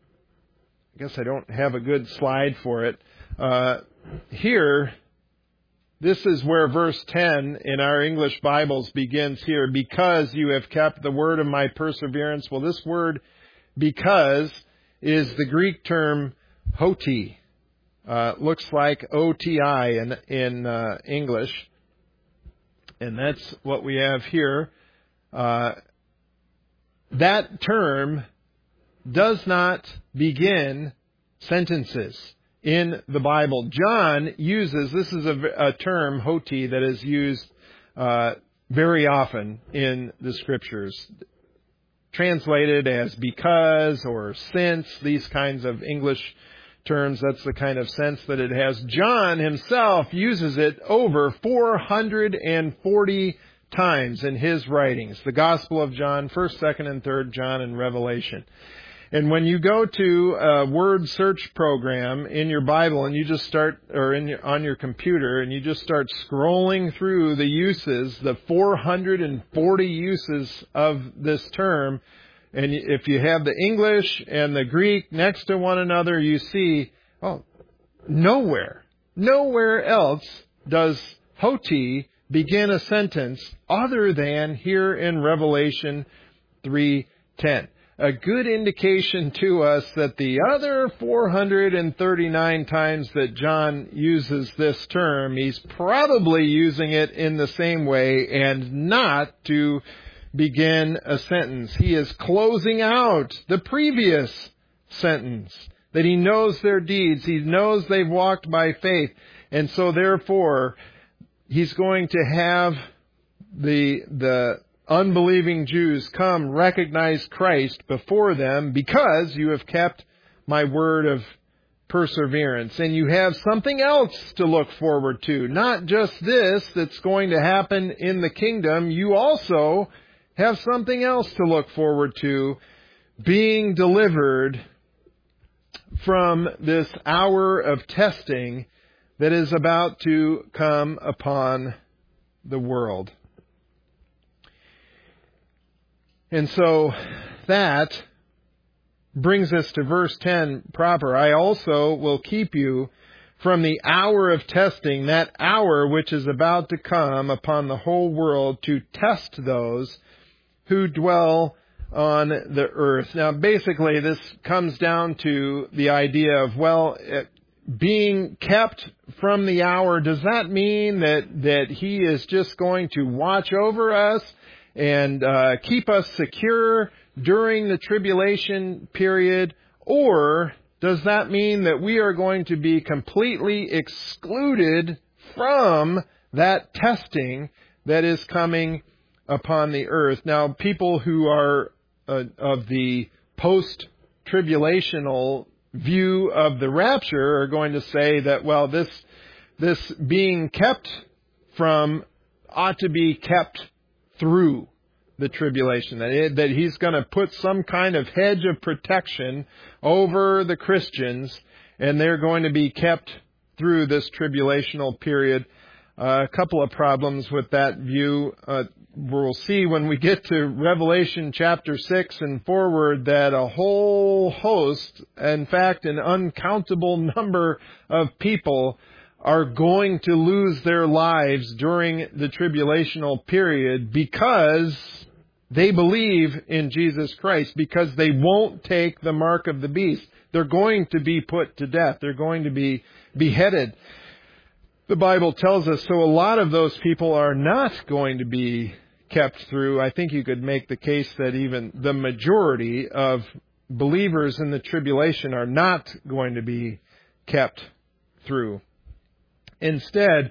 I guess I don't have a good slide for it. Uh, here, this is where verse ten in our English Bibles begins here. Because you have kept the word of my perseverance. Well, this word because is the Greek term hoti. Uh, looks like O T I in, in uh, English. And that's what we have here. Uh, that term does not begin sentences in the Bible. John uses, this is a, a term, hoti, that is used uh, very often in the Scriptures. Translated as because or since, these kinds of English terms, that's the kind of sense that it has. John himself uses it over four hundred forty times in his writings. The Gospel of John, first, second, and third John, and Revelation. And when you go to a word search program in your Bible and you just start, or in your, on your computer, and you just start scrolling through the uses, the four hundred forty uses of this term, and if you have the English and the Greek next to one another, you see, oh, nowhere, nowhere else does hoti begin a sentence other than here in Revelation three ten. A good indication to us that the other four hundred thirty-nine times that John uses this term, he's probably using it in the same way and not to begin a sentence. He is closing out the previous sentence, that he knows their deeds. He knows they've walked by faith. And so therefore, he's going to have the, the, unbelieving Jews come recognize Christ before them, because you have kept my word of perseverance. And you have something else to look forward to. Not just this that's going to happen in the kingdom. You also have something else to look forward to, being delivered from this hour of testing that is about to come upon the world. And so that brings us to verse ten proper. I also will keep you from the hour of testing, that hour which is about to come upon the whole world, to test those who dwell on the earth. Now, basically, this comes down to the idea of, well, being kept from the hour. Does that mean that, that He is just going to watch over us and uh, keep us secure during the tribulation period? Or does that mean that we are going to be completely excluded from that testing that is coming upon the earth? Now, people who are uh, of the post-tribulational view of the rapture are going to say that, well, this this being kept from ought to be kept through the tribulation, that, it, that He's going to put some kind of hedge of protection over the Christians, and they're going to be kept through this tribulational period. Uh, a couple of problems with that view. Uh, we'll see when we get to Revelation chapter six and forward that a whole host, in fact, an uncountable number of people are going to lose their lives during the tribulational period because they believe in Jesus Christ, because they won't take the mark of the beast. They're going to be put to death. They're going to be beheaded. The Bible tells us, so a lot of those people are not going to be kept through. I think you could make the case that even the majority of believers in the tribulation are not going to be kept through. Instead,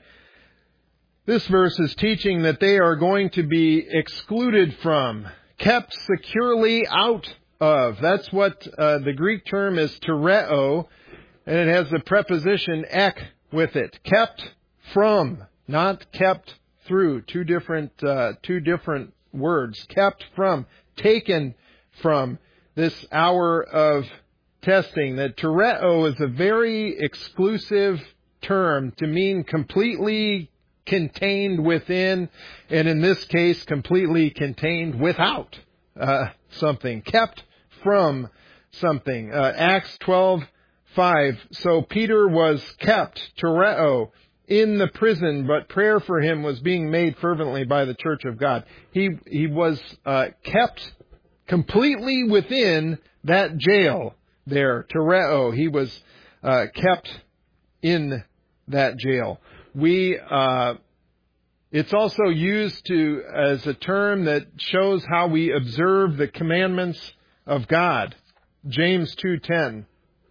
this verse is teaching that they are going to be excluded from, kept securely out of. That's what uh, the Greek term is tereo, and it has the preposition ek with it. Kept from, not kept through. Two different, uh, two different words. Kept from, taken from this hour of testing. That tereo is a very exclusive term to mean completely contained within, and in this case, completely contained without uh, something. Kept from something. Uh, Acts twelve five. So Peter was kept, tereo, in the prison, but prayer for him was being made fervently by the church of God. He he was uh, kept completely within that jail there, tereo. He was uh, kept in that jail. We, uh, it's also used to, as a term that shows how we observe the commandments of God. James two ten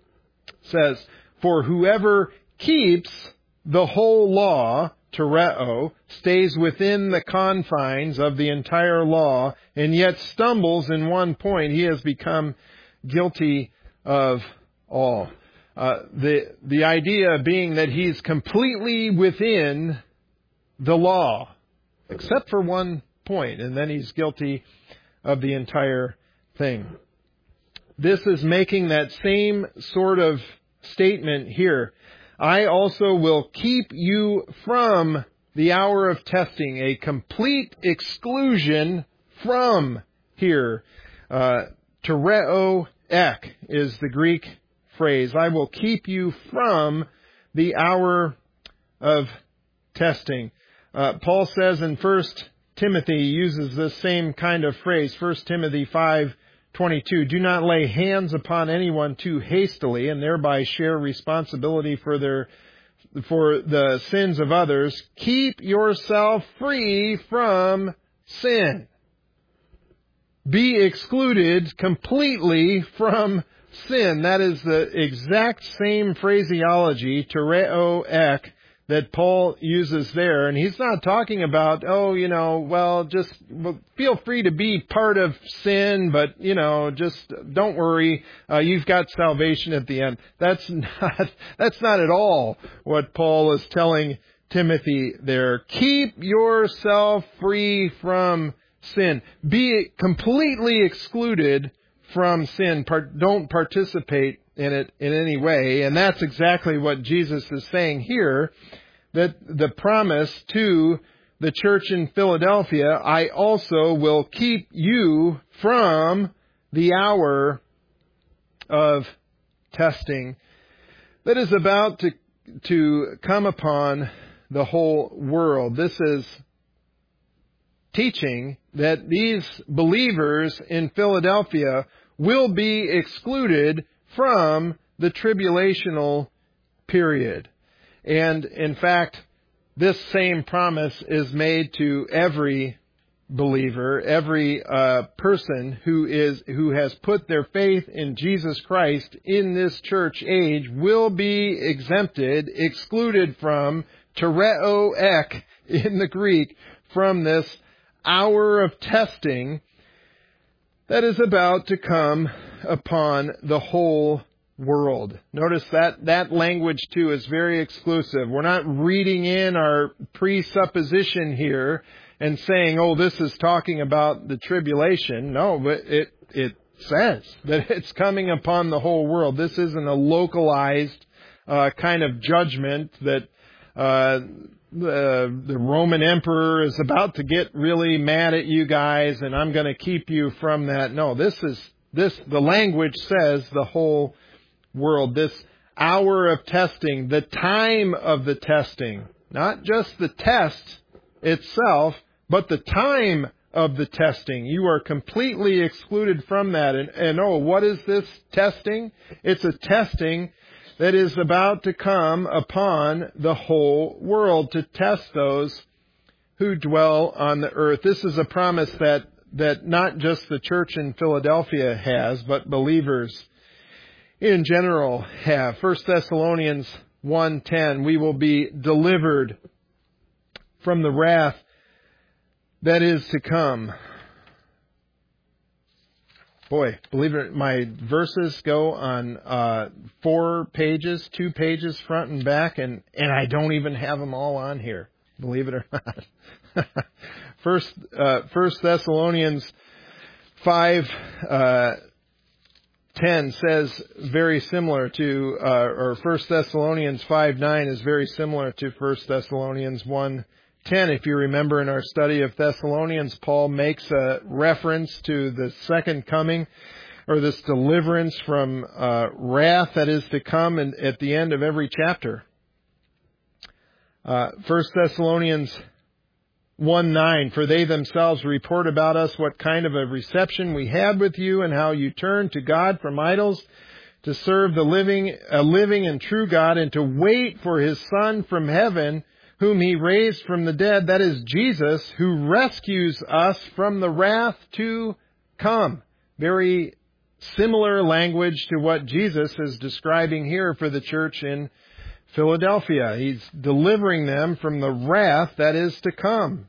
says, for whoever keeps the whole law, tereo, stays within the confines of the entire law, and yet stumbles in one point, he has become guilty of all. Uh, the the idea being that he's completely within the law, except for one point, and then he's guilty of the entire thing. This is making that same sort of statement here. I also will keep you from the hour of testing, a complete exclusion from here. Uh, tereo ek is the Greek phrase. I will keep you from the hour of testing. Uh, Paul says in First Timothy, he uses this same kind of phrase, First Timothy five twenty-two, do not lay hands upon anyone too hastily and thereby share responsibility for their for the sins of others. Keep yourself free from sin. Be excluded completely from sin. That is the exact same phraseology, tereo ek, that Paul uses there. And he's not talking about, oh, you know, well, just feel free to be part of sin, but, you know, just don't worry, uh, you've got salvation at the end. That's not, that's not at all what Paul is telling Timothy there. Keep yourself free from sin. Be completely excluded from sin. Part, don't participate in it in any way. And that's exactly what Jesus is saying here, that the promise to the church in Philadelphia, I also will keep you from the hour of testing that is about to, to come upon the whole world. This is teaching that these believers in Philadelphia will be excluded from the tribulational period. And in fact, this same promise is made to every believer, every uh, person who is who has put their faith in Jesus Christ in this church age will be exempted, excluded from, tereo ek in the Greek, from this hour of testing that is about to come upon the whole world. Notice that that language too is very exclusive. We're not reading in our presupposition here and saying, oh, this is talking about the tribulation. No, but it it says that it's coming upon the whole world. This isn't a localized uh, kind of judgment that uh, the, the Roman emperor is about to get really mad at you guys and I'm going to keep you from that. No, this is this the language says the whole world. This hour of testing, the time of the testing. Not just the test itself, but the time of the testing. You are completely excluded from that. And, and oh, what is this testing? It's a testing that is about to come upon the whole world to test those who dwell on the earth. This is a promise that, that not just the church in Philadelphia has, but believers in general have. First Thessalonians one ten, we will be delivered from the wrath that is to come. Boy, believe it, my verses go on uh, four pages, two pages front and back, and, and I don't even have them all on here. Believe it or not. First, uh, First Thessalonians five uh, ten says very similar to, uh, or First Thessalonians five nine is very similar to First Thessalonians one ten. If you remember in our study of Thessalonians, Paul makes a reference to the second coming, or this deliverance from uh, wrath that is to come in, at the end of every chapter. Uh, First Thessalonians one nine, for they themselves report about us what kind of a reception we had with you, and how you turned to God from idols to serve the living, a living and true God, and to wait for His Son from heaven, whom He raised from the dead, that is Jesus, who rescues us from the wrath to come. Very similar language to what Jesus is describing here for the church in Philadelphia. He's delivering them from the wrath that is to come.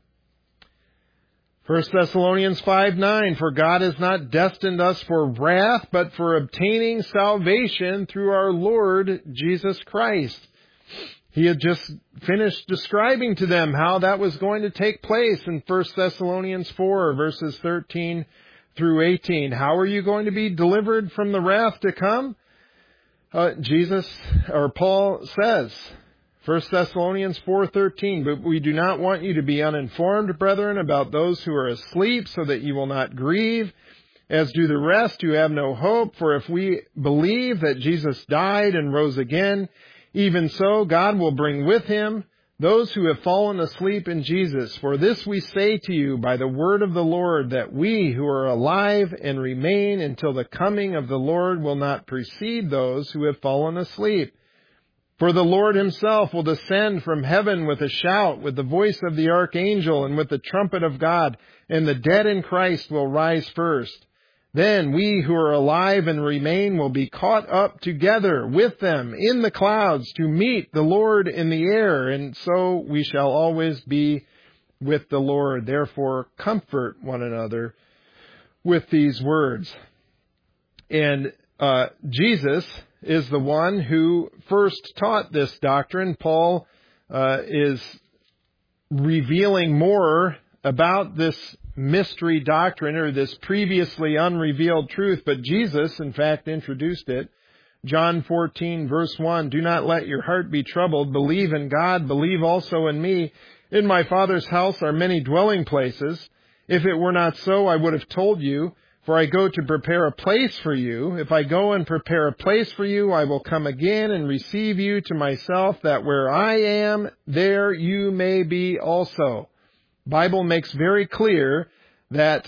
First Thessalonians five nine, for God has not destined us for wrath, but for obtaining salvation through our Lord Jesus Christ. He had just finished describing to them how that was going to take place in First Thessalonians four, verses thirteen through eighteen. How are you going to be delivered from the wrath to come? Uh, Jesus, or Paul says, First Thessalonians four thirteen, but we do not want you to be uninformed, brethren, about those who are asleep, so that you will not grieve, as do the rest who have no hope. For if we believe that Jesus died and rose again, even so God will bring with Him those who have fallen asleep in Jesus. For this we say to you by the word of the Lord, that we who are alive and remain until the coming of the Lord will not precede those who have fallen asleep. For the Lord Himself will descend from heaven with a shout, with the voice of the archangel, and with the trumpet of God, and the dead in Christ will rise first. Then we who are alive and remain will be caught up together with them in the clouds to meet the Lord in the air, and so we shall always be with the Lord. Therefore, comfort one another with these words. And uh, Jesus is the one who first taught this doctrine. Paul uh, is revealing more about this mystery doctrine, or this previously unrevealed truth, but Jesus, in fact, introduced it. John fourteen, verse one, do not let your heart be troubled. Believe in God, believe also in me. In my Father's house are many dwelling places. If it were not so, I would have told you, for I go to prepare a place for you. If I go and prepare a place for you, I will come again and receive you to myself, that where I am, there you may be also. Bible makes very clear that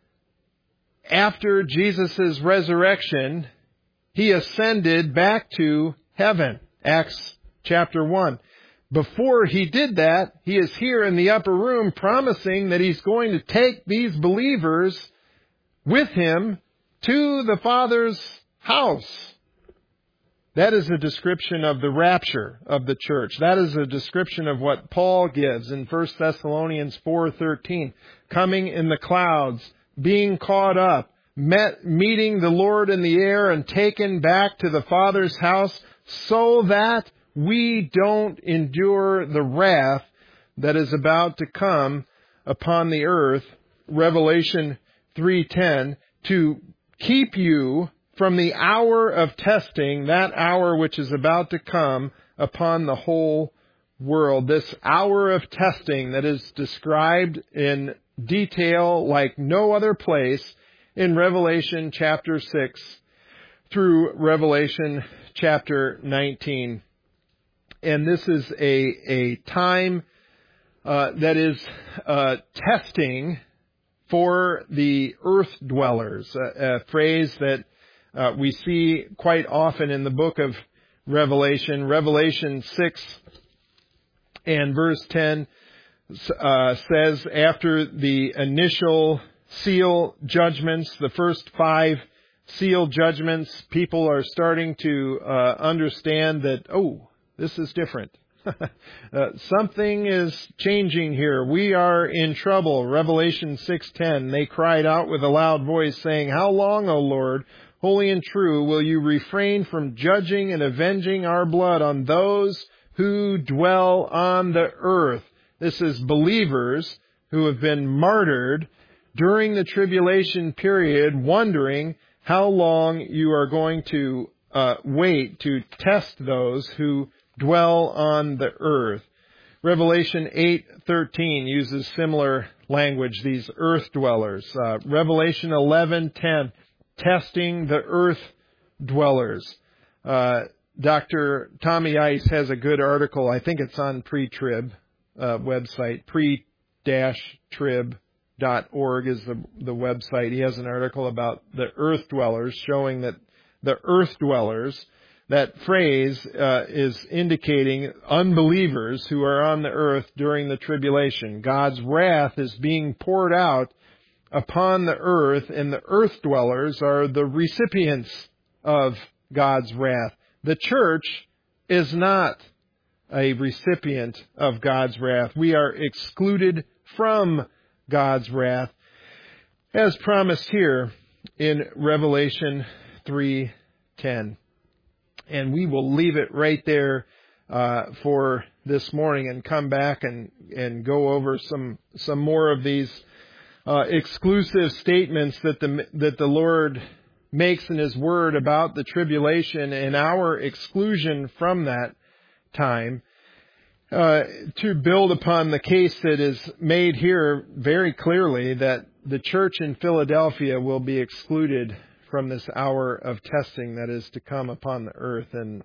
after Jesus' resurrection, He ascended back to heaven. Acts chapter one. Before He did that, He is here in the upper room promising that He's going to take these believers with Him to the Father's house. That is a description of the rapture of the church. That is a description of what Paul gives in First Thessalonians four thirteen. Coming in the clouds, being caught up, met, meeting the Lord in the air, and taken back to the Father's house, so that we don't endure the wrath that is about to come upon the earth. Revelation three ten, to keep you from the hour of testing, that hour which is about to come upon the whole world. This hour of testing that is described in detail like no other place in Revelation chapter six through Revelation chapter nineteen. And this is a, a time uh, that is uh, testing for the earth dwellers, a, a phrase that uh, we see quite often in the book of Revelation. Revelation six and verse ten uh, says, after the initial seal judgments, the first five seal judgments, people are starting to uh, understand that, oh, this is different. uh, something is changing here. We are in trouble. Revelation six ten, they cried out with a loud voice, saying, "How long, O Lord, holy and true, will you refrain from judging and avenging our blood on those who dwell on the earth?" This is believers who have been martyred during the tribulation period, wondering how long you are going to uh, wait to test those who dwell on the earth. Revelation eight thirteen uses similar language, these earth dwellers. Uh, Revelation eleven ten, testing the earth dwellers. Uh, Doctor Tommy Ice has a good article. I think it's on pre-trib uh, website. pre dash trib dot org is the, the website. He has an article about the earth dwellers, showing that the earth dwellers, that phrase uh, is indicating unbelievers who are on the earth during the tribulation. God's wrath is being poured out upon the earth, and the earth dwellers are the recipients of God's wrath. The church is not a recipient of God's wrath. We are excluded from God's wrath, as promised here in Revelation three ten. And we will leave it right there uh, for this morning and come back and, and go over some some more of these uh, exclusive statements that the that the Lord makes in His Word about the tribulation and our exclusion from that time, uh, to build upon the case that is made here very clearly that the church in Philadelphia will be excluded from this hour of testing that is to come upon the earth. And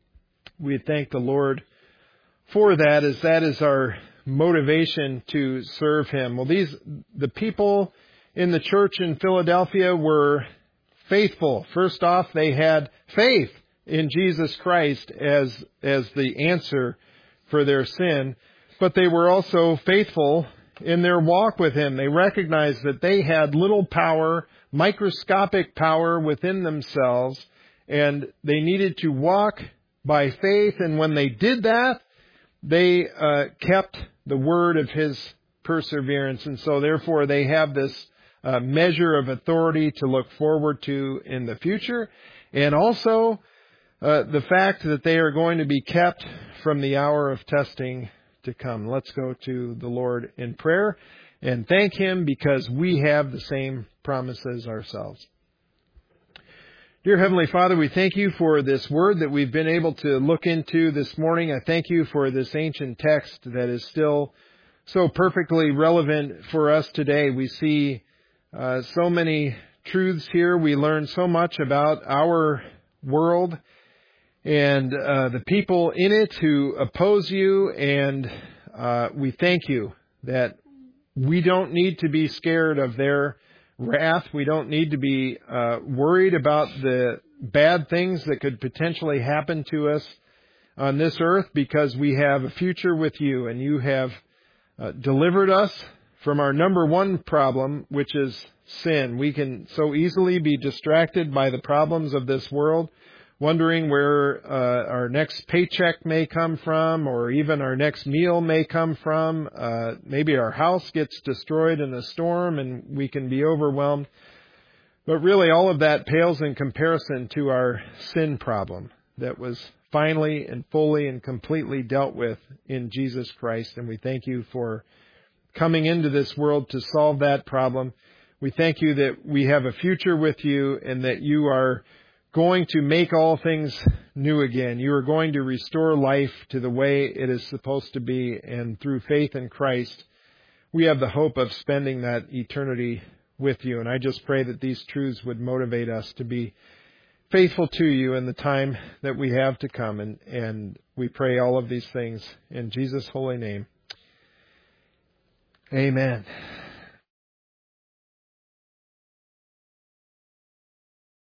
we thank the Lord for that, as that is our motivation to serve Him. Well, these, the people in the church in Philadelphia were faithful. First off, they had faith in Jesus Christ as, as the answer for their sin, but they were also faithful in their walk with Him. They recognized that they had little power, microscopic power within themselves, and they needed to walk by faith. And when they did that, they uh, kept the word of His perseverance. And so therefore they have this uh, measure of authority to look forward to in the future. And also uh, the fact that they are going to be kept from the hour of testing to come. Let's go to the Lord in prayer and thank Him, because we have the same promises ourselves. Dear Heavenly Father, we thank You for this word that we've been able to look into this morning. I thank You for this ancient text that is still so perfectly relevant for us today. We see uh, so many truths here. We learn so much about our world and uh, the people in it who oppose You, and uh, we thank You that we don't need to be scared of their wrath. We don't need to be uh, worried about the bad things that could potentially happen to us on this earth, because we have a future with You, and You have uh, delivered us from our number one problem, which is sin. We can so easily be distracted by the problems of this world, wondering where uh, our next paycheck may come from, or even our next meal may come from. Uh, maybe our house gets destroyed in a storm and we can be overwhelmed. But really all of that pales in comparison to our sin problem that was finally and fully and completely dealt with in Jesus Christ. And we thank You for coming into this world to solve that problem. We thank You that we have a future with You, and that You are going to make all things new again. You are going to restore life to the way it is supposed to be. And through faith in Christ, we have the hope of spending that eternity with You. And I just pray that these truths would motivate us to be faithful to you in the time that we have to come. And, and we pray all of these things in Jesus' holy name. Amen.